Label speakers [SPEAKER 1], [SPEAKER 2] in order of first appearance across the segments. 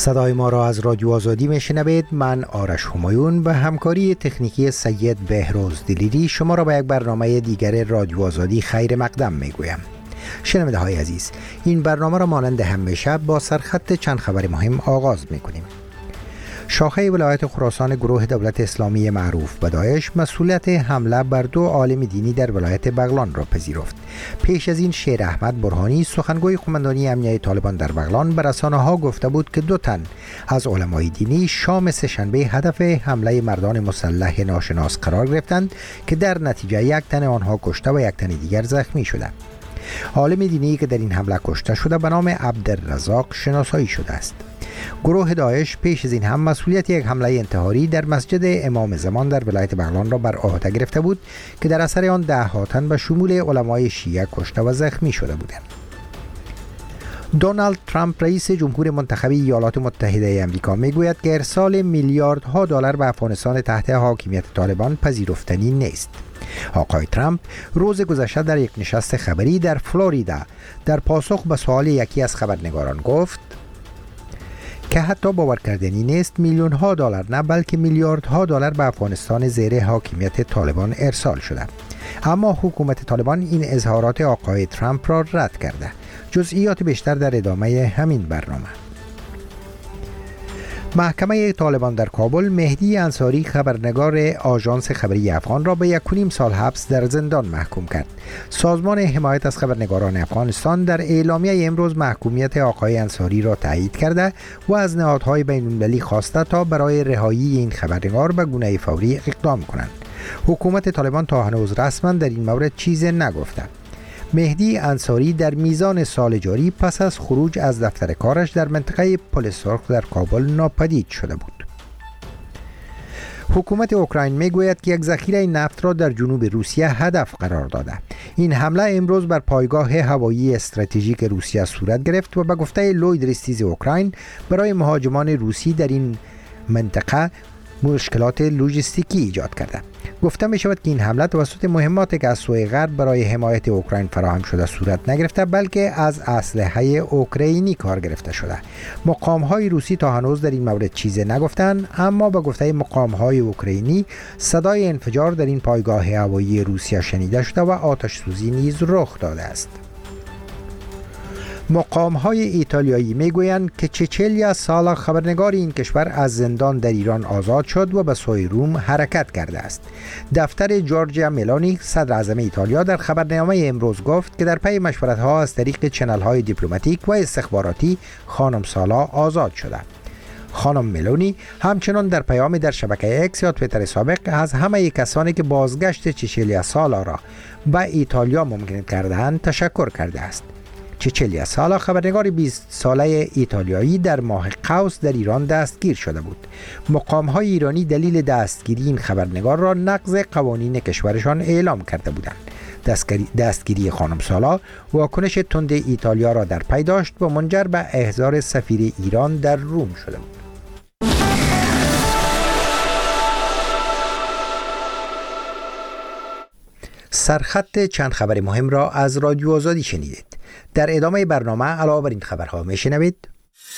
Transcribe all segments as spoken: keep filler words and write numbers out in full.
[SPEAKER 1] صدای ما را از رادیو آزادی میشنوید. من آرش همایون به همکاری تکنیکی سید بهروز دلیری شما را به یک برنامه دیگر رادیو آزادی خیر مقدم میگویم. شنونده های عزیز، این برنامه را مانند همیشه با سرخط چند خبر مهم آغاز میکنیم. شاخه ولایت خراسان گروه دولت اسلامی معروف به داعش مسئولیت حمله بر دو عالم دینی در ولایت بغلان را پذیرفت. پیش از این شیر احمد برهانی سخنگوی قماندانی امنیه طالبان در بغلان به رسانه‌ها گفته بود که دو تن از علمای دینی شام سه‌شنبه هدف حمله مردان مسلح ناشناس قرار گرفتند که در نتیجه یک تن آنها کشته و یک تن دیگر زخمی شده. عالم دینی که در این حمله کشته شده به نام عبدالرزاق شناسایی شده است. گروه داعش پیش از این هم مسئولیت یک حمله انتحاری در مسجد امام زمان در ولایت بغلان را بر عهده گرفته بود که در اثر آن ده ها تن به شمول علمای شیعه کشته و زخمی شده بودند. دونالد ترامپ رئیس جمهور منتخب ایالات متحده آمریکا میگوید که ارسال میلیاردها دلار به افغانستان تحت حاکمیت طالبان پذیرفتنی نیست. آقای ترامپ روز گذشته در یک نشست خبری در فلوریدا در پاسخ به سوال یکی از خبرنگاران گفت که حتی باور کردنی نیست میلیون ها دلار نه بلکه میلیاردها دلار به افغانستان زیر حاکمیت طالبان ارسال شده. اما حکومت طالبان این اظهارات آقای ترامپ را رد کرده. جزئیات بیشتر در ادامه همین برنامه. محکمه طالبان در کابل مهدی انصاری خبرنگار آژانس خبری افغان را به یک و نیم سال حبس در زندان محکوم کرد. سازمان حمایت از خبرنگاران افغانستان در اعلامیه امروز محکومیت آقای انصاری را تایید کرده و از نهادهای بین‌المللی خواسته تا برای رهایی این خبرنگار به گونه فوری اقدام کنند. حکومت طالبان تا هنوز رسما در این مورد چیزی نگفته. مهدی انصاری در میزان سال جاری پس از خروج از دفتر کارش در منطقه پل سرخ در کابل ناپدید شده بود. حکومت اوکراین میگوید که یک ذخیره نفت را در جنوب روسیه هدف قرار داده. این حمله امروز بر پایگاه هوایی استراتژیک روسیه صورت گرفت و به گفته لوید ریستیز اوکراین برای مهاجمان روسی در این منطقه مشکلات لوجستیکی ایجاد کرده. گفته می شود که این حمله توسط مهماتی که از سوی غرب برای حمایت اوکراین فراهم شده صورت نگرفته بلکه از اسلحه اوکراینی کار گرفته شده. مقام های روسی تا هنوز در این مورد چیزی نگفتند، اما به گفته مقام های اوکراینی صدای انفجار در این پایگاه هوایی روسیه شنیده شده و آتش سوزی نیز رخ داده است. مقام های ایتالیایی میگویند که چچلیا سالا خبرنگار این کشور از زندان در ایران آزاد شد و به سوی روم حرکت کرده است. دفتر جورجیا ملونی صدر اعظم ایتالیا در خبرنامه امروز گفت که در پی مشورت ها از طریق چنل های دیپلماتیک و استخباراتی خانم سالا آزاد شده. خانم ملونی همچنان در پیامی در شبکه اکس یا توییتر سابق از همه کسانی که بازگشت چچلیا سالا را به ایتالیا ممکن کرده‌اند تشکر کرده است. چچلیا سالا خبرنگار بیست ساله ایتالیایی در ماه قوس در ایران دستگیر شده بود. مقام‌های ایرانی دلیل دستگیری این خبرنگار را نقض قوانین کشورشان اعلام کرده بودند. دستگیری, دستگیری خانم سالا واکنش تند ایتالیا را در پی داشت و منجر به احضار سفیر ایران در روم شده بود. سرخط چند خبر مهم را از رادیو آزادی شنیدید. در ادامه برنامه علاوه بر این خبرها میشنوید: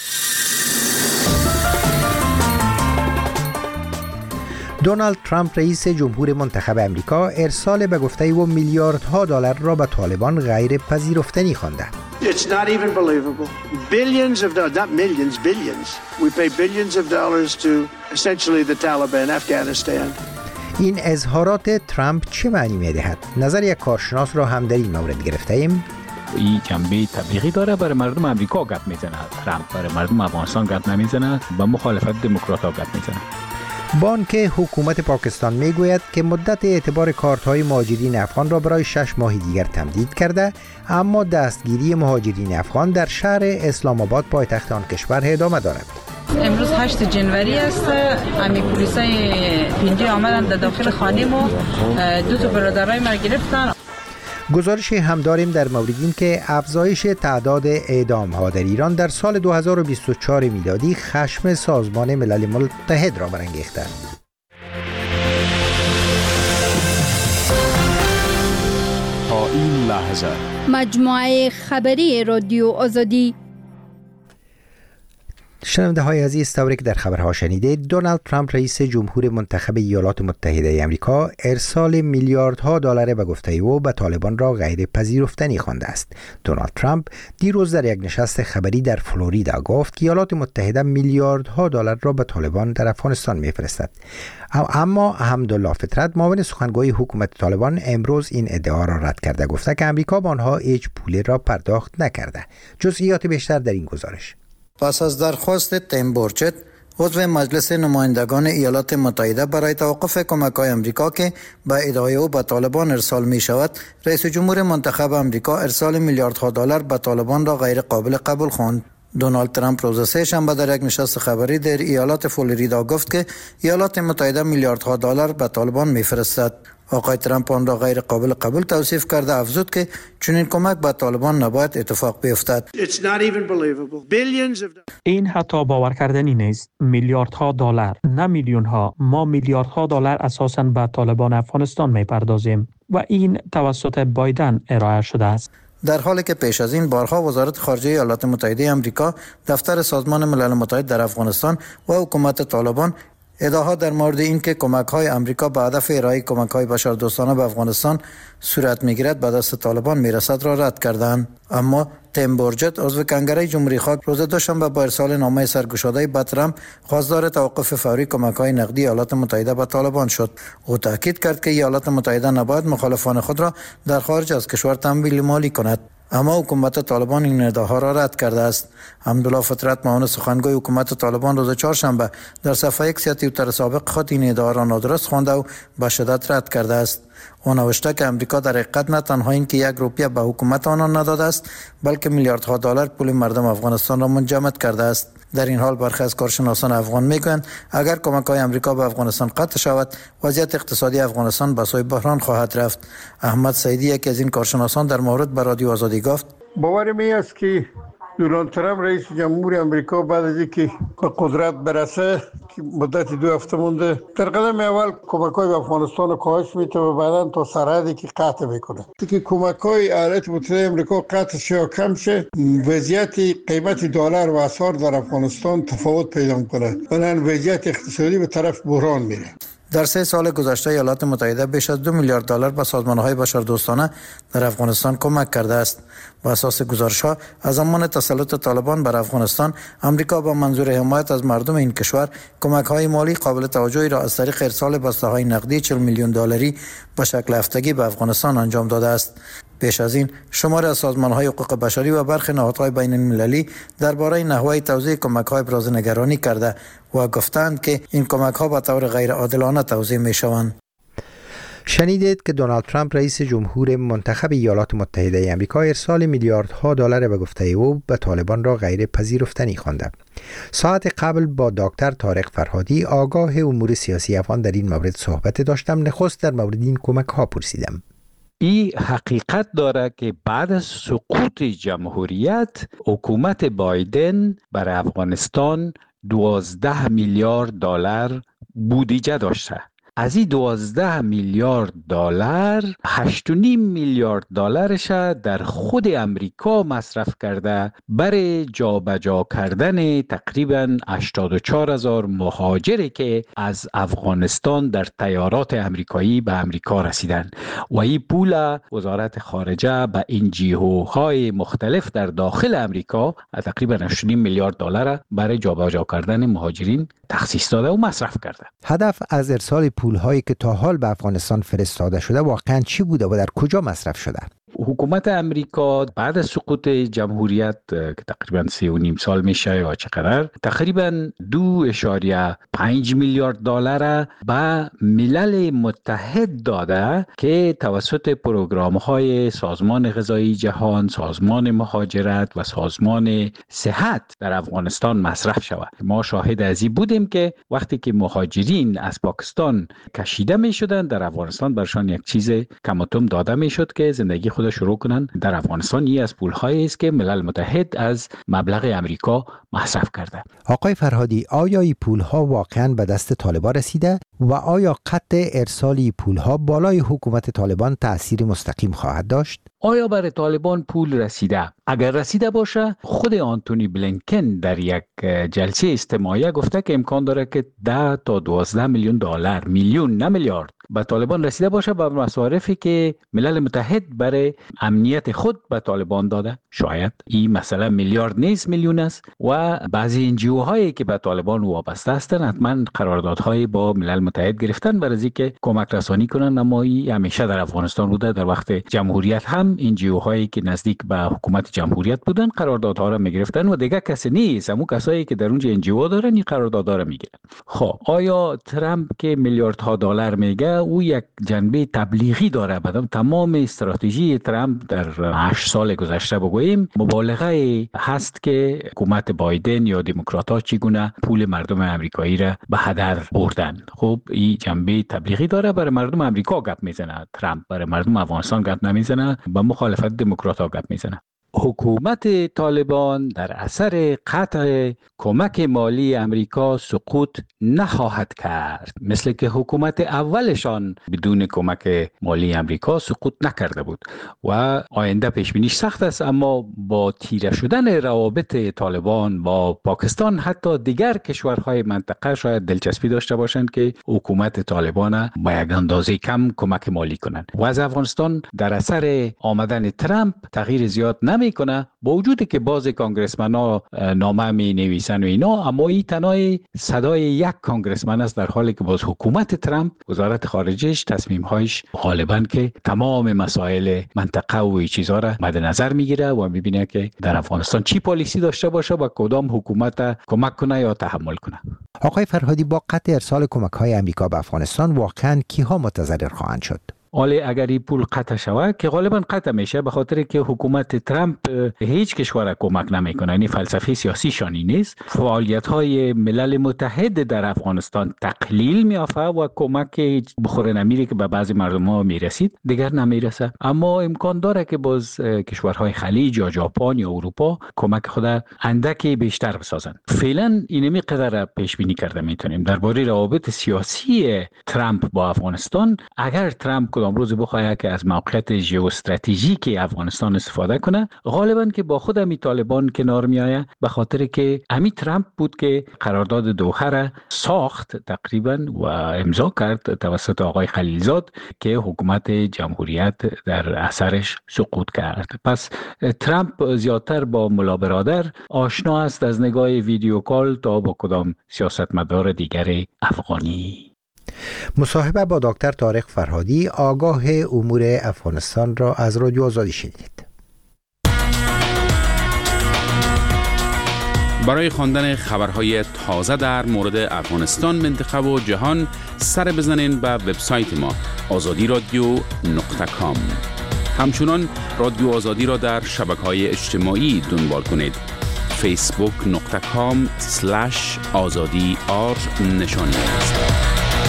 [SPEAKER 1] دونالد ترامپ رئیس جمهور منتخب امریکا ارسال به گفته او میلیاردها دلار را به طالبان غیر پذیرفتنی خوانده.
[SPEAKER 2] It's not even believable. Billions of dollars, not millions, billions. We pay billions of dollars to essentially the Taliban, Afghanistan.
[SPEAKER 1] این اظهارات ترامپ چه معنی می‌دهد؟ نظر یک کارشناس را هم در این مورد گرفته ایم.
[SPEAKER 3] این جنبه تبلیغی داره، برای مردم امریکا گپ میزنه. ترامپ برای مردم افغانستان گپ نمیزنه، با مخالفت دموکرات‌ها گپ میزنه.
[SPEAKER 1] بانک حکومت پاکستان میگوید که مدت اعتبار کارت‌های مهاجرین افغان را برای شش ماه دیگر تمدید کرده، اما دستگیری مهاجرین افغان در شهر اسلام آباد پایتخت آن کشور ادامه دارد.
[SPEAKER 4] امروز هشت جنوری است. امی پلیسای پنجی آمدن در داخل خانه ما، دو تا برادرای ما گرفتن.
[SPEAKER 1] گزارش هم داریم در مورد این که افزایش تعداد اعدام ها در ایران در سال دو هزار و بیست و چهار میلادی خشم سازمان ملل متحد را برانگیخته.
[SPEAKER 5] تا این لحظه
[SPEAKER 6] مجموعه خبری رادیو آزادی.
[SPEAKER 1] شنونده های عزیز، طوری که در خبرها شنیدید، دونالد ترامپ رئیس جمهور منتخب ایالات متحده آمریکا ارسال میلیاردها دلار به گفته او به طالبان را غیر پذیرفتنی خوانده است. دونالد ترامپ دیروز در یک نشست خبری در فلوریدا گفت که ایالات متحده میلیاردها دلار را به طالبان در افغانستان میفرستد. اما حمدالله فطرت، معاون سخنگوی حکومت طالبان، امروز این ادعا را رد کرده، گفته که آمریکا به آنها هیچ پولی را پرداخت نکرده. جزئیات بیشتر در این گزارش.
[SPEAKER 6] پس از درخواست تیم بورچت، عضو مجلس نمایندگان ایالات متحده، برای توقف کمک‌های آمریکا که به ادعای او به طالبان ارسال می شود، رئیس جمهور منتخب آمریکا ارسال میلیاردها دلار به طالبان را غیر قابل قبول خواند. دونالد ترامپ روز سه شنبه در یک نشست خبری در ایالات فلوریدا گفت که ایالات متحده میلیاردها دلار به طالبان می‌فرستد. آقای ترامپ آن را غیر قابل قبول توصیف کرده، افزود که چنین کمک به طالبان نباید اتفاق بیفتد.
[SPEAKER 7] این حتی باور کردنی نیست. میلیاردها دلار، نه میلیون ها. ما میلیاردها دلار اساساً به طالبان افغانستان میپردازیم و این توسط بایدن ارائه شده است.
[SPEAKER 6] در حالی که پیش از این بارها وزارت خارجه ایالات متحده آمریکا، دفتر سازمان ملل متحد در افغانستان و حکومت طالبان ادعاها در مورد اینکه کمک‌های آمریکا به هدف ارائه کمک‌های بشردوستانه به افغانستان صورت می‌گیرد به دست طالبان میرسد را رد کردند. اما تیم بورچت، عضو کنگره جمهوری خواهان، روز دوشنبه با ارسال نامه سرگشاده به ترامپ خواستار توقف فوری کمک‌های نقدی ایالات متحده به طالبان شد. او تاکید کرد که ایالات متحده نباید مخالفان خود را در خارج از کشور تمویل مالی کند. اما حکومت طالبان این ادعاها را رد کرده است. حمدالله فطرت، معاون سخنگوی حکومت طالبان، روز چهارشنبه در صفحه اکس توییتر سابق خود این ادعا را نادرست خوانده و به شدت رد کرده است. او نوشته که امریکا در حقیقت نه تنها این که یک روپیه به حکومت آنان نداده است، بلکه میلیاردها دلار پول مردم افغانستان را منجمد کرده است. در این حال برخی از کارشناسان افغان میگویند اگر کمک‌های امریکا به افغانستان قطع شود، وضعیت اقتصادی افغانستان به سوی بحران خواهد رفت. احمد سعیدی، یکی از این کارشناسان، در مورد به رادیو آزادی گفت:
[SPEAKER 8] باور می است که دونالد ترامپ رئیس جمهور آمریکا بعد از اینکه به قدرت برسه که مدت دو هفته مونده، در قدم اول کمک‌های به افغانستان رو کاهش میده و بعداً تا سرحدی که قطع میکنه. که کمک‌های ایالات متحده آمریکا قطع شه یا کم شه، وضعیت قیمت دلار و اسعار در افغانستان تفاوت پیدا میکنه. بنابراین وضعیت اقتصادی به طرف بحران میره.
[SPEAKER 6] در سه سال گذشته ایالات متحده بیش از دو میلیارد دلار به سازمان‌های بشردوستانه در افغانستان کمک کرده است. بر اساس گزارش‌ها، از زمان تسلط طالبان بر افغانستان، آمریکا با منظور حمایت از مردم این کشور کمک‌های مالی قابل توجهی را از طریق ارسال بسته‌های نقدی چهل میلیون دلاری به شکل هفتگی به افغانستان انجام داده است. پیش از این شماری از سازمان‌های حقوق بشری و برخی نهادهای بین‌المللی درباره نحوه توزیع کمک‌های ابراز نگرانی کرده و گفتند که این کمک‌ها به طور غیر عادلانه توزیع می‌شوند.
[SPEAKER 1] شنیدید که دونالد ترامپ رئیس جمهور منتخب ایالات متحده آمریکا ارسال میلیاردها دلار به گفته او به طالبان را غیر پذیرفتنی خوانده. ساعت قبل با دکتر طارق فرهادی، آگاه امور سیاسی افغان، در این مورد صحبت داشتم. نخست در مورد این کمک‌ها پرسیدم.
[SPEAKER 3] این حقیقت داره که بعد از سقوط جمهوریت، حکومت بایدن برای افغانستان دوازده میلیارد دلار بودجه داشته. از این دوازده میلیارد دلار، هشت و نیم میلیارد دلارش در خود امریکا مصرف کرده برای جابجا کردن تقریباً هشتاد و چهار هزار مهاجری که از افغانستان در طیارات امریکایی به امریکا رسیدن و این پول وزارت خارجه به انجیوهای مختلف در داخل امریکا تقریباً هشت و نیم میلیارد دلار برای جابجا کردن مهاجرین تخصیص داده و مصرف کرده.
[SPEAKER 1] هدف از ارسال پول‌هایی که تا حال به افغانستان فرستاده شده واقعاً چی بوده و در کجا مصرف شده؟
[SPEAKER 3] حکومت امریکا بعد از سقوط جمهوریت که تقریبا سه و نیم سال میشه یا چقدر، تقریبا دو اشاریه پنج میلیارد دلار به ملل متحد داده که توسط پروگرام های سازمان غذایی جهان، سازمان مهاجرت و سازمان صحت در افغانستان مصرف شود. ما شاهد از این بودیم که وقتی که مهاجرین از پاکستان کشیده می شدن، در افغانستان برشان یک چیز کم و کم داده می شد که زندگی خود استفاده شروع کنن در افغانستان. این از پول‌هایی است که ملل متحد از مبلغ امریکا مصرف کرده.
[SPEAKER 1] آقای فرهادی، آیا این پول‌ها واقعاً به دست طالبان رسیده و آیا قطع ارسال این پول‌ها بالای حکومت طالبان تأثیر مستقیم خواهد داشت؟
[SPEAKER 3] آیا برای طالبان پول رسیده؟ اگر رسیده باشه، خود آنتونی بلینکن در یک جلسه اجتماعی گفته که امکان داره که ده تا دوازده میلیون دلار، میلیون نه میلیارد، به طالبان رسیده باشه و مصارفی که ملل متحد برای امنیت خود به طالبان داده. شاید این مثلا میلیارد نیست، میلیون است و بعضی انجیو هایی که به طالبان وابسته هستند حتما قراردادهای با ملل متحد گرفتن برای اینکه کمک رسانی کنن، اما این همیشه در افغانستان بوده. در وقت جمهوریت هم انجیو هایی که نزدیک به حکومت جمهوریت بودن قراردادها را میگرفتن و دیگه کسی نیست، همون کسایی که در اونجا انجیو دارن این قراردادها را میگیرن. خب آیا ترامپ که میلیاردها دلار میگه او یک جنبه تبلیغی داره؟ بعدم تمام استراتژی ترامپ در هشت سال گذشته بگوییم مبالغه هست که حکومت بایدن یا دموکرات‌ها چگونه پول مردم امریکایی را به هدر بردن. خب این جنبه تبلیغی داره، برای مردم امریکا گپ میزنه ترامپ، برای مردم افغانستان گپ نمیزنه، با مخالفت دموکرات‌ها گپ میزنه. حکومت طالبان در اثر قطع کمک مالی امریکا سقوط نخواهد کرد، مثل که حکومت اولشان بدون کمک مالی امریکا سقوط نکرده بود و آینده پیش بینیش سخت است. اما با تیره شدن روابط طالبان با پاکستان، حتی دیگر کشورهای منطقه شاید دلچسپی داشته باشند که حکومت طالبان با یک اندازه کم کمک مالی کنند. و از افغانستان در اثر آمدن ترامپ تغییر زیاد نمیکنه، با وجودی که باز کانگرسمن ها نامه می نویسن و اینا، اما این تنهای صدای یک کانگرسمن است، در حالی که باز حکومت ترامپ، وزارت خارجهش، تصمیم هایش غالبا که تمام مسائل منطقه و این چیزها را مد نظر میگیره و میبینه که در افغانستان چی پالیسی داشته باشه و کدام حکومت کمک کنه یا تحمل کنه.
[SPEAKER 1] آقای فرهادی، با قطع ارسال کمک های امریکا به افغانستان واقعا کیها متضرر خواهند شد؟
[SPEAKER 3] ولی اگر این پول قطع شود، که غالبا قطع میشه به خاطر که حکومت ترامپ هیچ کشور کمک نمیکنه، یعنی فلسفه سیاسی شانی نیست، فعالیت های ملل متحد در افغانستان تقلیل میافته و کمک بخوره نمیره که به بعضی مردم ها میرسید دیگر نمیرسه. اما امکان داره که باز کشورهای خلیج یا ژاپن یا اروپا کمک خود اندکی بیشتر بسازن. فعلا اینمی قدر پیش بینی کرده میتونیم درباره روابط سیاسی ترامپ با افغانستان. اگر ترامپ کدام روز بخواه که از موقعیت ژئواستراتژیک افغانستان استفاده کنه، غالبا که با خود امی طالبان کنار میآید، به خاطر که امی ترامپ بود که قرارداد دوحه را ساخت تقریبا و امضا کرد توسط آقای خلیلزاد که حکومت جمهوریت در اثرش سقوط کرد. پس ترامپ زیادتر با ملا برادر آشنا است از نگاه ویدیو کال تا با کدام سیاستمدار دیگر افغانی.
[SPEAKER 1] مصاحبه با دکتر طارق فرهادی، آگاه امور افغانستان را از رادیو آزادی شنیدید.
[SPEAKER 5] برای خواندن خبرهای تازه در مورد افغانستان، منطقه و جهان سر بزنین به وبسایت ما آزادی رادیو نقطه کام. همچنان رادیو آزادی را در شبکه‌های اجتماعی دنبال کنید. فیسبوک نقطه کام سلش آزادی آر نشانی است.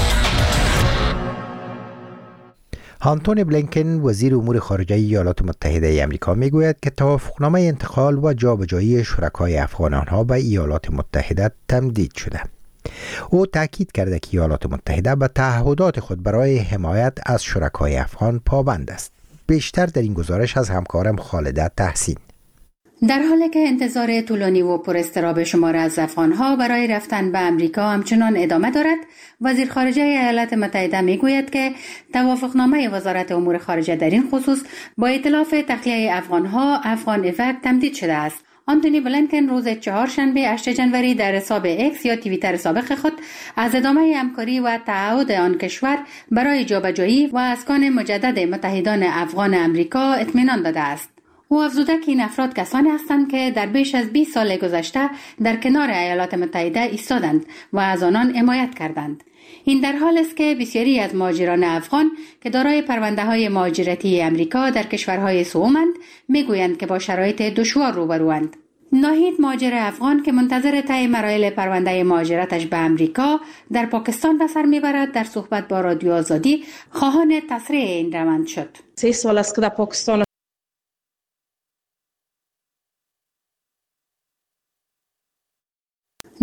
[SPEAKER 1] آنتونی بلینکن، وزیر امور خارجه ایالات متحده آمریکا، میگوید که توافقنامه انتقال و جابجایی شرکای افغان آنها به ایالات متحده تمدید شده. او تاکید کرده که ایالات متحده به تعهدات خود برای حمایت از شرکای افغان پابند است. بیشتر در این گزارش از همکارم خالده تحسین.
[SPEAKER 9] در حالی که انتظار طولانی و پر اضطراب شمار از افغان‌ها برای رفتن به امریکا همچنان ادامه دارد، وزیر خارجه ایالات متحده میگوید که توافقنامه وزارت امور خارجه در این خصوص با ائتلاف تخلیه افغان‌ها افغان افکت تمدید شده است. آنتونی بلینکن روز چهارشنبه هشتم ژانویه در حساب اکس یا توییتر سابق خود از ادامه همکاری و تعهد آن کشور برای جابجایی و اسکان مجدد متحدان افغان امریکا اطمینان داده است. او افزوده که این افراد کسانی هستند که در بیش از بیست سال گذشته در کنار ایالات متحده ایستادند و از آنان حمایت کردند. این در حالی است که بسیاری از مهاجران افغان که دارای پرونده‌های مهاجرتی امریکا در کشورهای سومند میگویند که با شرایط دشوار روبروند. ناهید، مهاجر افغان که منتظر طی مراحل پرونده مهاجرتش به امریکا در پاکستان به سر میبرد، در صحبت با رادیو آزادی خواهان تسریع این روند شد.
[SPEAKER 10] سه سال است که در پاکستان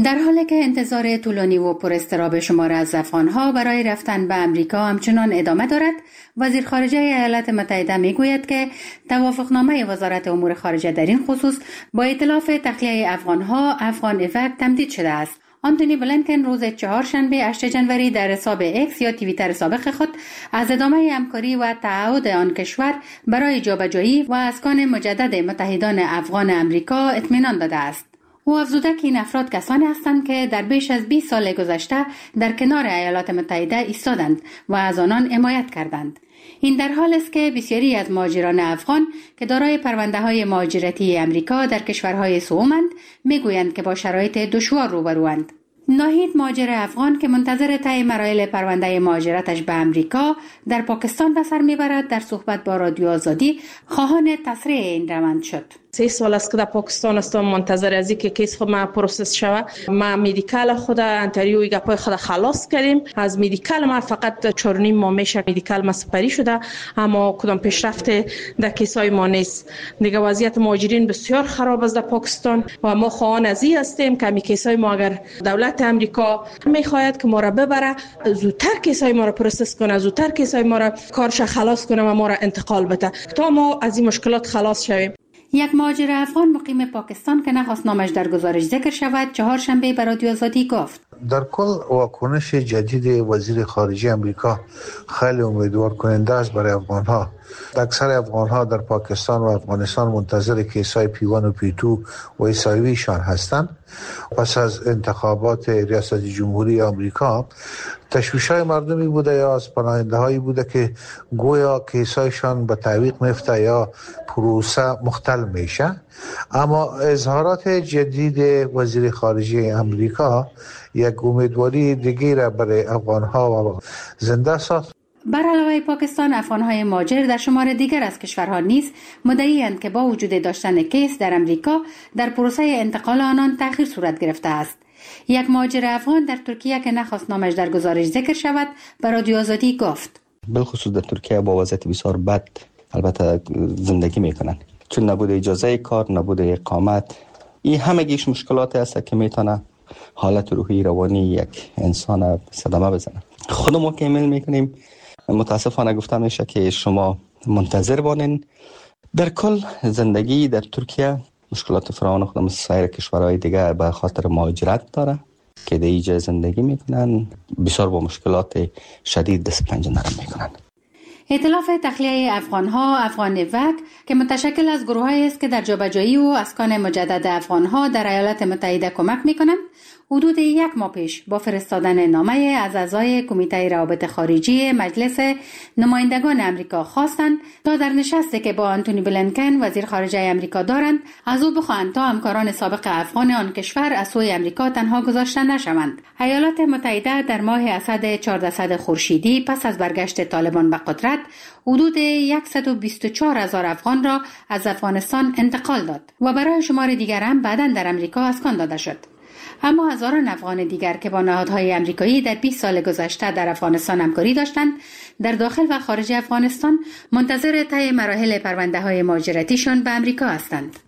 [SPEAKER 9] در حالی که انتظار طولانی و پر اضطراب شمار از افغان‌ها برای رفتن به امریکا همچنان ادامه دارد، وزیر خارجه ایالات متحده میگوید که توافقنامه وزارت امور خارجه در این خصوص با ائتلاف تخلیه افغان‌ها افغان افک تمدید شده است. آنتونی بلینکن روز چهارشنبه هشتم جنوری در حساب اکس یا توییتر سابق خود از ادامه همکاری و تعهد آن کشور برای جابجایی و اسکان مجدد متحدان افغان امریکا اطمینان داده است. او افزوده که این افراد کسانی هستند که در بیش از بیست سال گذشته در کنار ایالات متحده ایستادند و از آنان حمایت کردند. این در حالی است که بسیاری از مهاجران افغان که دارای پرونده‌های مهاجرتی امریکا در کشورهای سومند میگویند که با شرایط دشوار روبروند. ناهید مهاجر افغان که منتظر طی مراحل پرونده مهاجرتش به امریکا در پاکستان به سر میبرد در صحبت با رادیو آزادی خواهان تسریع این روند شد.
[SPEAKER 10] سه سال است که در پاکستان هستم، منتظر از اینکه کیس خود ما پروسس شود. ما مدیکال خود انتریوی گپای خود خلاص کردیم. از مدیکال ما فقط چهار و نیم ماه میشه مدیکال ما سپری شده، اما کدام پیشرفت در کیسای ما نیست. دیگه وضعیت مهاجرین بسیار خراب است در پاکستان و ما خواهان از این هستیم که می کیسای ما اگر دولت امریکا میخواهد که ما را ببره، زودتر کیسای ما را پروسس کنه، زودتر کیسای ما را کارش خلاص کنه و ما را انتقال بده تا ما از این مشکلات خلاص شویم.
[SPEAKER 9] یک مهاجر افغان مقیم پاکستان که نخواست نامش در گزارش ذکر شود چهارشنبه به رادیو آزادی گفت:
[SPEAKER 11] در کل واکنش جدید وزیر خارجه امریکا خیلی امیدوار کننده است برای افغان‌ها. اکثر افغان‌ها در پاکستان و افغانستان منتظر کیسای پی وان و پی دو و ایسایویشان هستند. پس از انتخابات ریاست جمهوری آمریکا تشویش‌های مردمی بوده یا از پناهنده‌هایی بوده که گویا کیسایشان به تعویق میفته یا پروسه مختل میشه، اما اظهارات جدید وزیر خارجه امریکا یک امیدواری دیگه را برای افغان‌ها زنده ساخت.
[SPEAKER 9] بر علاوه پاکستان، افغان‌های مهاجر در شمار دیگر از کشورها نیز مدعی‌اند که با وجود داشتن کیس در امریکا در پروسه انتقال آنان تأخیر صورت گرفته است. یک مهاجر افغان در ترکیه که نخواست نامش در گزارش ذکر شود به رادیو آزادی گفت:
[SPEAKER 12] بالخصوص در ترکیه با وضعیت بسیار بد البته زندگی میکنن، چون نبود اجازه کار، نبود اقامت، این همگیش مشکلات است که میتونه حالت روحی روانی یک انسان صدمه بزنه. خودمون که ایمیل میکنیم متاسفانه گفته میشه که شما منتظر بانین. در کل زندگی در ترکیه مشکلات فراوان خود مثل سایر کشورهای دیگه به خاطر مهاجرت داره که در اینجا زندگی میکنن، بسیار با مشکلات شدید دست پنجه نرم میکنن.
[SPEAKER 9] ائتلاف تخلیه افغان‌ها افغان افک که متشکل از گروه‌هایی است که در جابجایی و اسکان مجدد افغان‌ها در ایالات متحده کمک می‌کنند، حدود یک ماه پیش با فرستادن نامه از اعضای کمیته روابط خارجی مجلس نمایندگان امریکا خواستند تا در نشستی که با آنتونی بلینکن وزیر خارجه امریکا دارند از او بخواهند تا همکاران سابق افغان آن کشور از سوی امریکا تنها گذاشته نشوند. ایالات متحده در ماه اسد چهاردهصد خورشیدی پس از برگشت طالبان به قدرت حدود صد و بیست و چهار هزار افغان را از افغانستان انتقال داد و برای شمار دیگر هم بعداً در امریکا اسکان داده شد. اما هزاران افغان دیگر که با نهادهای امریکایی در بیست سال گذشته در افغانستان همکاری داشتند، در داخل و خارج افغانستان منتظر طی مراحل پرونده‌های مهاجرتیشان به امریکا هستند.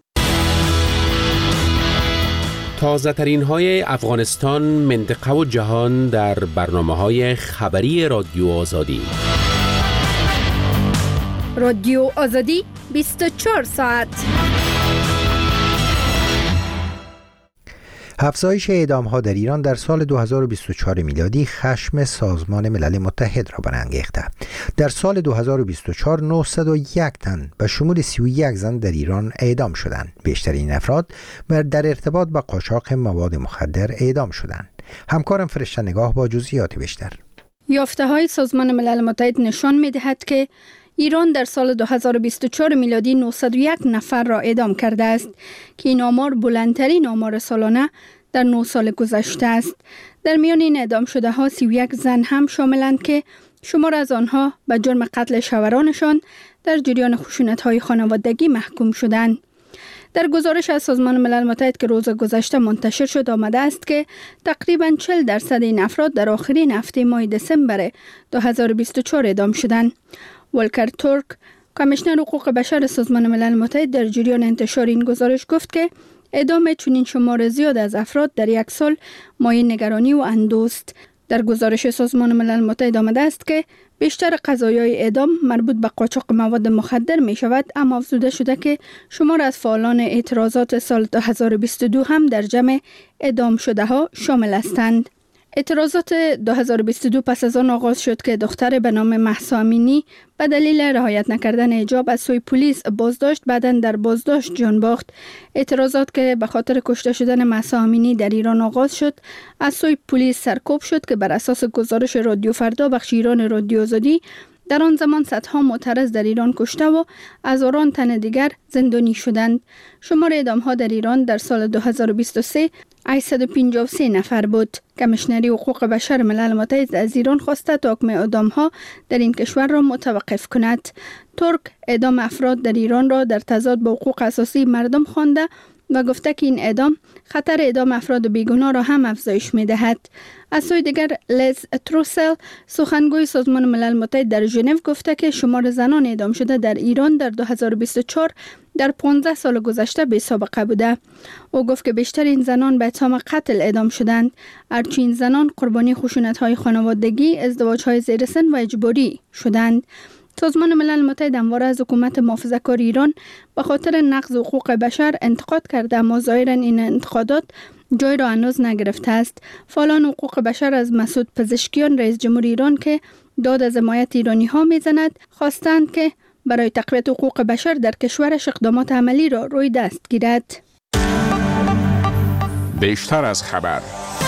[SPEAKER 5] تازه ترین های افغانستان، منطقه و جهان در برنامه‌های خبری رادیو آزادی.
[SPEAKER 13] رادیو آزادی بیست و چهار ساعت.
[SPEAKER 1] افزایش اعدام‌ها در ایران در سال دو هزار و بیست و چهار میلادی خشم سازمان ملل متحد را برانگیخته. در سال دو هزار و بیست و چهار نهصد و یک تن به شمول سی و یک زن در ایران اعدام شدند. بیشترین افراد در ارتباط با قاچاق مواد مخدر اعدام شدند. همکارم فرشته نگاه با جزئیات بیشتر.
[SPEAKER 13] یافته‌های سازمان ملل متحد نشان می‌دهد که ایران در سال دو هزار و بیست و چهار میلادی نهصد و یک نفر را اعدام کرده است که این آمار بلندترین آمار سالانه در نه سال گذشته است. در میان این اعدام شده ها سی و یک زن هم شاملند که شمار از آنها به جرم قتل شوهرانشان در جریان خشونت‌های خانوادگی محکوم شدند. در گزارش از سازمان ملل متحد که روز گذشته منتشر شد آمده است که تقریباً چهل درصد این افراد در آخرین هفته ماه دسامبر دو هزار و بیست و چهار اعدام شدند. ولکر تورک، کمیشنر حقوق بشر سازمان ملل متحد در جریان انتشار این گزارش گفت که اعدام چنین شمار زیاد از افراد در یک سال مایه نگرانی و اندوست. در گزارش سازمان ملل متحد آمده است که بیشتر قضایای اعدام مربوط به قاچاق مواد مخدر می شود، اما افزوده شده که شمار از فعالان اعتراضات سال دو هزار و بیست و دو هم در جمع اعدام شده ها شامل هستند. اعتراضات دو هزار و بیست و دو پس از آن آغاز شد که دختر به نام مهسا امینی به دلیل رعایت نکردن حجاب از سوی پلیس بازداشت، بعداً در بازداشت جان باخت. اعتراضات که به خاطر کشته شدن مهسا امینی در ایران آغاز شد، از سوی پلیس سرکوب شد که بر اساس گزارش رادیو فردا بخش ایران رادیو آزادی در آن زمان صدها معترض در ایران کشته و هزاران تن دیگر زندانی شدند. شمار اعدام ها در ایران در سال دو هزار و بیست و سه هشتصد و پنجاه و سه نفر بود. کمیشنری حقوق بشر ملل متحد از ایران خواسته تا حکم اعدام ها در این کشور را متوقف کند. ترک اعدام افراد در ایران را در تضاد با حقوق اساسی مردم خوانده و گفته که این اعدام خطر اعدام افراد بیگناه را هم افزایش می دهد. از سوی دیگر لیز تروسل سخنگوی سازمان ملل متحد در ژنو گفته که شمار زنان اعدام شده در ایران در دو هزار و بیست و چهار در پانزده سال گذشته بی سابقه بوده. او گفت که بیشتر این زنان به اتهام قتل اعدام شدند، هرچند این زنان قربانی خشونت‌های خانوادگی، ازدواج‌های زیر سن و اجباری شدند. سازمان ملل متحد همواره از حکومت محافظه‌کار ایران به خاطر نقض حقوق بشر انتقاد کرده، اما ظاهراً این انتقادات جای را هنوز نگرفته است. فعالان حقوق بشر از مسعود پزشکیان رئیس جمهور ایران که داد از حمایت ایرانی ها میزند خواستند که برای تقویت حقوق بشر در کشورش اقدامات عملی را روی دست گیرد.
[SPEAKER 5] بیشتر از خبر.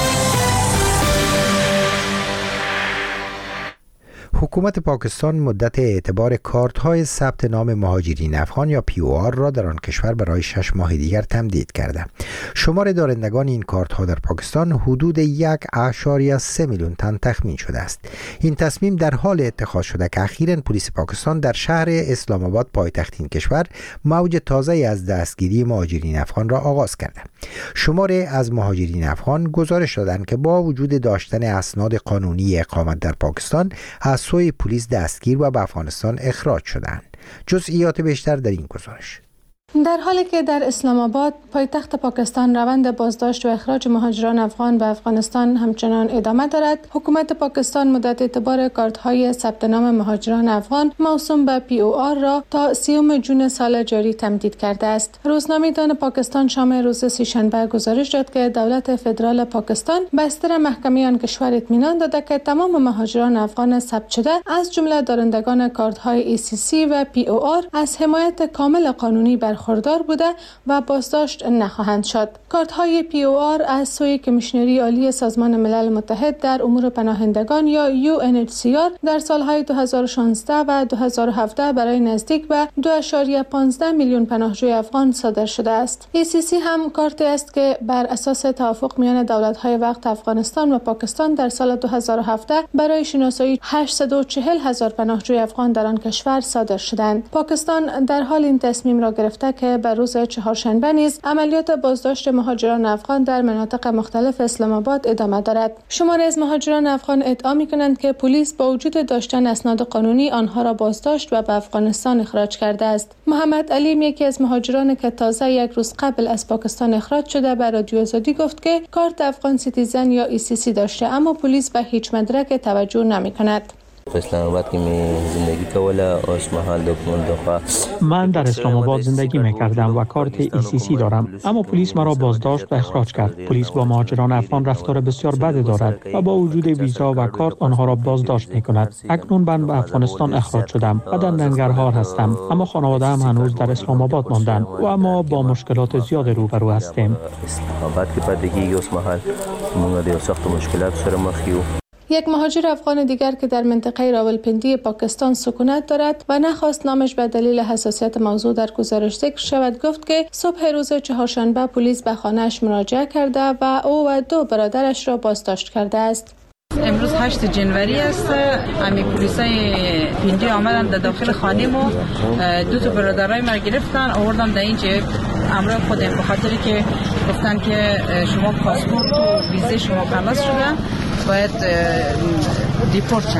[SPEAKER 1] حکومت پاکستان مدت اعتبار کارت‌های ثبت نام مهاجرین افغان یا پی او آر را در آن کشور برای شش ماه دیگر تمدید کرده. شمار دارندگان این کارت‌ها در پاکستان حدود یک اشاریه سه میلیون تن تخمین شده است. این تصمیم در حال اتخاذ شده که اخیراً پلیس پاکستان در شهر اسلام آباد پایتخت این کشور موج تازه‌ای از دستگیری مهاجرین افغان را آغاز کرده. شمار از مهاجرین افغان گزارش دادند که با وجود داشتن اسناد قانونی اقامت در پاکستان از سوی پلیس دستگیر و به افغانستان اخراج شدند. جزئیات بیشتر در این گزارش.
[SPEAKER 14] در حالی که در اسلام آباد پایتخت پاکستان روند بازداشت و اخراج مهاجران افغان به افغانستان همچنان ادامه دارد، حکومت پاکستان مدت اعتبار کارت‌های ثبت نام مهاجران افغان موسوم به پی او آر را تا سیوم جون سال جاری تمدید کرده است. روزنامه دان پاکستان شام روز سه‌شنبه گزارش داد که دولت فدرال پاکستان بستر محکمه آن کشور اطمینان داده که تمام مهاجران افغان ثبت شده از جمله دارندگان کارت‌های ای سی سی و پی او آر از حمایت کامل قانونی بر خردار بوده و بازداشت نخواهند شد. کارت‌های پی او آر از سوی کمیشنری عالی سازمان ملل متحد در امور پناهندگان یا یو ان اچ سی آر در سالهای دو هزار و شانزده و دو هزار و هفده برای نزدیک به دو اشاریه پانزده میلیون پناهجوی افغان صادر شده است. ای سی سی هم کارتی است که بر اساس توافق میان دولت‌های وقت افغانستان و پاکستان در سال دو هزار و هفده برای شناسایی هشتصد و چهل هزار پناهجوی افغان در آن کشور صادر شدند. پاکستان در حال این تصمیم را گرفته که بر روز چهارشنبه نیز عملیات بازداشت مهاجران افغان در مناطق مختلف اسلام آباد ادامه دارد. شماری از مهاجران افغان ادعا می‌کنند که پلیس با وجود داشتن اسناد قانونی آنها را بازداشت و به افغانستان اخراج کرده است. محمد علیم، یکی از مهاجران که تازه یک روز قبل از پاکستان اخراج شده، به رادیو آزادی گفت که کارت افغان سیتیزن یا ای سی سی داشته، اما پلیس به هیچ مدرک توجه نمی‌کند.
[SPEAKER 15] اسلام آباد که می زندگی کوله اوس محل دکمون دخوا
[SPEAKER 7] من در اسلام آباد زندگی میکردم و کارت ای سی سی دارم، اما پلیس مرا بازداشت و اخراج کرد. پلیس با مهاجران افغان رفتار بسیار بد دارد و با وجود ویزا و کارت آنها را بازداشت میکند. اکنون من به افغانستان اخراج شدم و در ننگرهار هستم، اما خانواده هم هنوز در اسلام آباد ماندند و ما با مشکلات زیاد روبرو هستیم.
[SPEAKER 15] اسلام آباد که پدیگی اوس محل موږ د سخت مشکلات سره مخ یو.
[SPEAKER 14] یک مهاجر افغان دیگر که در منطقه راولپنڈی پاکستان سکونت دارد و نخواست نامش به دلیل حساسیت موضوع در گزارش ذکر شود، گفت که صبح روز چهارشنبه پلیس به خانه‌اش مراجعه کرده و او و دو برادرش را بازداشت کرده است.
[SPEAKER 4] امروز هشت جنوری است. امی پلیسای پنجی آمدن در داخل خانه ما، دو تا برادرای ما گرفتن آوردن در اینجا امر خودم، به خاطری که گفتن که شما پاسپورت و ویزه شما خلاص شده، باید دیپورت شوید.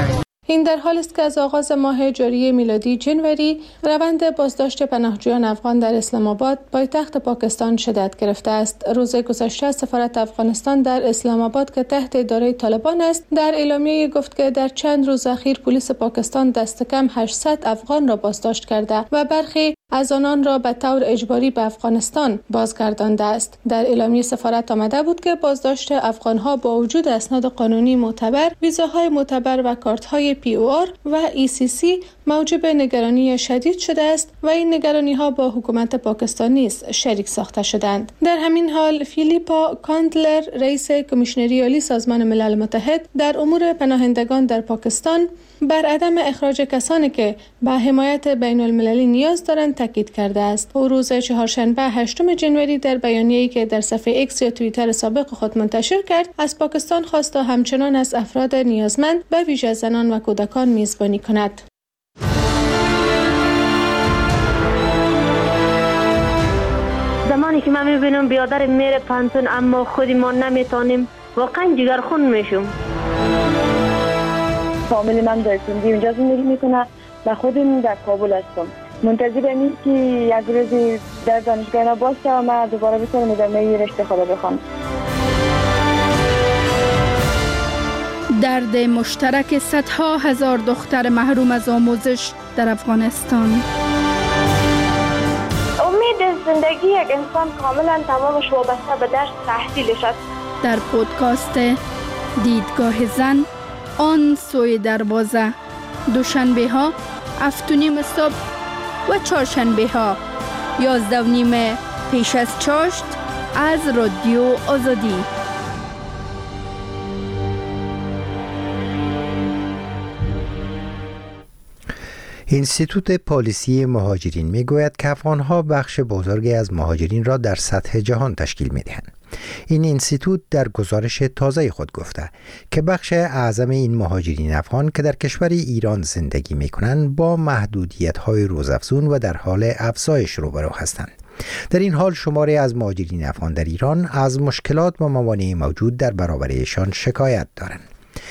[SPEAKER 14] این در حالی است که از آغاز ماه جاری میلادی جنوری روند بازداشت پناهجویان افغان در اسلام آباد پایتخت پاکستان شدت گرفته است. روز گذشته سفارت افغانستان در اسلام آباد که تحت اداره طالبان است در اعلامیه گفت که در چند روز اخیر پلیس پاکستان دست کم هشتصد افغان را بازداشت کرده و برخی از آنان را به طور اجباری به افغانستان بازگردانده است. در اعلامیه سفارت آمده بود که بازداشت افغانها با وجود اسناد قانونی معتبر، ویزاهای معتبر و کارت‌های پی او آر و ای سی سی موجب نگرانی شدید شده است و این نگرانی‌ها با حکومت پاکستان نیز شریک ساخته شدند. در همین حال فیلیپا کاندلر رئیس کمیشنری عالی سازمان ملل متحد در امور پناهندگان در پاکستان بر عدم اخراج کسانی که به حمایت بین المللی نیاز دارند تاکید کرده است. او روز چهارشنبه هشتم جنوری در بیانیه‌ای که در صفحه ایکس یا توییتر سابق خود منتشر کرد از پاکستان خواست تا همچنان از افراد نیازمند به ویژه زنان و کودکان میزبانی کند.
[SPEAKER 16] زمانی که من میبینم بیادر میره پانتون اما خودی ما نمیتونیم، واقعا جگرخون میشم.
[SPEAKER 17] فامیل من در سندی اونجا زندگی میکنه و خودم در کابل هستم. منتظر امید که یک روزی در دانشگاه باشه و من دوباره بتونم ادامه رشته خود بخوام.
[SPEAKER 13] درد مشترک صدها هزار دختر محروم از آموزش در افغانستان.
[SPEAKER 17] امید زندگی یک انسان کاملا تمامش وابسته به درس تحصیلش است.
[SPEAKER 13] در پودکاست دیدگاه زن آن سوی دروازه، دوشنبه ها هفت و نیم صبح و چهارشنبه ها یازده و نیم پیش از چاشت از رادیو آزادی.
[SPEAKER 1] اینستیتوت پالیسی مهاجرین میگوید که افغانها بخش بزرگی از مهاجرین را در سطح جهان تشکیل میدهند. این اینستیتوت در گزارش تازه خود گفته که بخش اعظم این مهاجرین افغان که در کشور ایران زندگی میکنند با محدودیت‌های روزافزون و در حال افزایش روبرو هستند. در این حال شماری از مهاجرین افغان در ایران از مشکلات و موانع موجود در برابرشان شکایت دارند.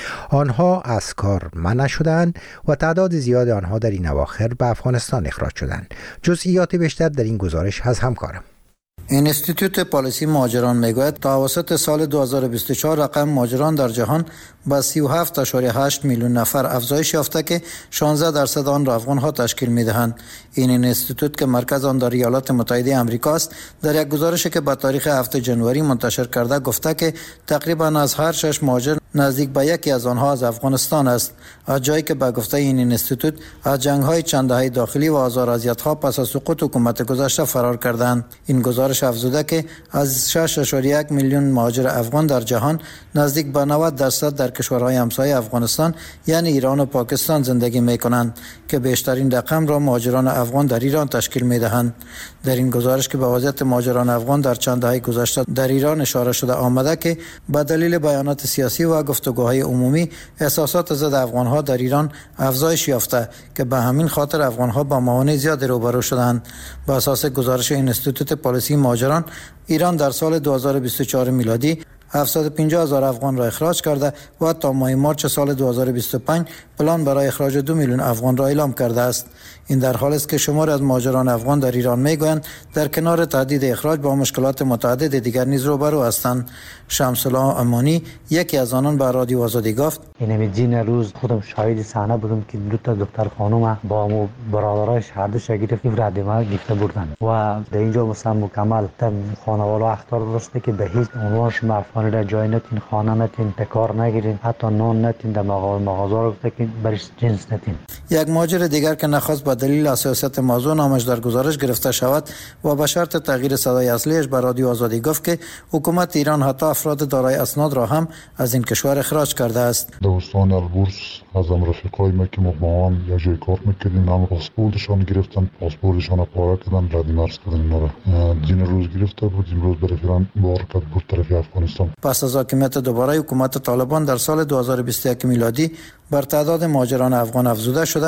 [SPEAKER 1] آنها از کار منع شدند و تعداد زیاد آنها در این اواخر به افغانستان اخراج شدند. جزئیات بیشتر در این گزارش از همکارم.
[SPEAKER 6] اینستیتوت پالیسی مهاجران میگوید تا اواسط سال دو هزار و بیست و چهار رقم مهاجران در جهان با سی و هفت و هشت میلیون نفر افزایش یافته که شانزده درصد آن را افغان‌ها تشکیل می‌دهند. این اینستیتوت که مرکز آن در ایالات متحده آمریکا است در یک گزارشی که با تاریخ هفتم جنوری منتشر کرده گفته که تقریبا از هر شش مهاجر نزدیک به یکی از آنها از افغانستان است، از جایی که به گفته این اینستیتوت از جنگ‌های چند دهه داخلی و آزار و اذیت‌ها پس از سقوط حکومت گذشته فرار کردند. این گزارش افزوده که از شش و یک میلیون مهاجر افغان در جهان نزدیک به نود درصد در کشورهای همسایه افغانستان یعنی ایران و پاکستان زندگی می‌کنند که بیشترین رقم را مهاجران افغان در ایران تشکیل می‌دهند. در این گزارش که به وضعیت مهاجران افغان در چند دهه گذشته در ایران اشاره شده آمده که به دلیل بیانات سیاسی و گفتگوهای عمومی احساسات ضد افغان‌ها در ایران افزایش یافته که به همین خاطر افغان‌ها با موانع زیاد روبرو شدند. بر اساس گزارش اینستیتوت پالیسی مهاجران، ایران در سال دو هزار و بیست و چهار میلادی هفتصد و پنجاه هزار افغان را اخراج کرده و تا ماه مارچ سال دو هزار و بیست و پنج پلان برای اخراج دو میلیون افغان را اعلام کرده است. این در حالی است که شمار از مهاجران افغان در ایران میگویند در کنار تهدید اخراج با مشکلات متعدد دیگر نیز روبرو هستند. شمس الله امانی یکی از آنان به رادیو آزادی گفت:
[SPEAKER 18] این دین روز خودم شاهد صحنه بودم که دو تا دختر خانم با مو برادرایش هر دو شاگرد ردیما گرفته بردن و در اینجا مثلا مکمل تم خانواده اختار درسته که به هیچ عنوان شما افغانی را جای نتین، خانه نتین، کار نگیرین، حتی نان نتین، در مغازه را گفته که برش جنس نتین.
[SPEAKER 6] یک مهاجر دیگر که نخواست به دلیل حساسیت موضوع نامش در گزارش گرفته شود و به شرط تغییر صدای اصلیش به رادیو آزادی گفت که حکومت ایران حتی افراد دارای اسناد را هم از این کشور اخراج کرده است.
[SPEAKER 19] دوستان البرز از رفیقای ما که ما با هم یک جای کار میکردیم، هم پاسپورتشان گرفتن، پاسپورتشان پاره کردن، رد مرز کردن. اینا را دین روز گرفته بود، امروز برای بار کرد بود طرف افغانستان.
[SPEAKER 6] پس از حاکمیت دوباره حکومت طالبان در سال دو هزار و بیست و یک میلادی بر تعداد مهاجران افغان افزوده شده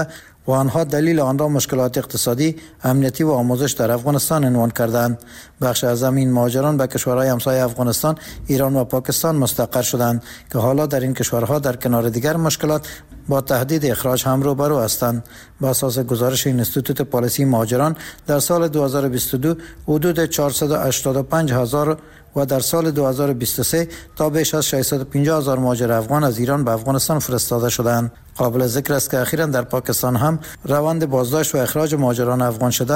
[SPEAKER 6] و آنها دلیل آن را مشکلات اقتصادی، امنیتی و آموزش در افغانستان عنوان کردند. بخش از این مهاجران به کشورهای همسایه افغانستان، ایران و پاکستان مستقر شدند که حالا در این کشورها در کنار دیگر مشکلات با تهدید اخراج هم روبرو هستند. با اساس گزارش اینستیتوت پالیسی مهاجران در سال دو هزار و بیست و دو حدود چهارصد و هشتاد و پنج هزار و در سال دو هزار و بیست و سه تا بیش از ششصد و پنجاه هزار مهاجر افغان از ایران به افغانستان فرستاده شدند. قابل ذکر است که اخیراً در پاکستان هم روند بازداشت و اخراج مهاجران افغان شده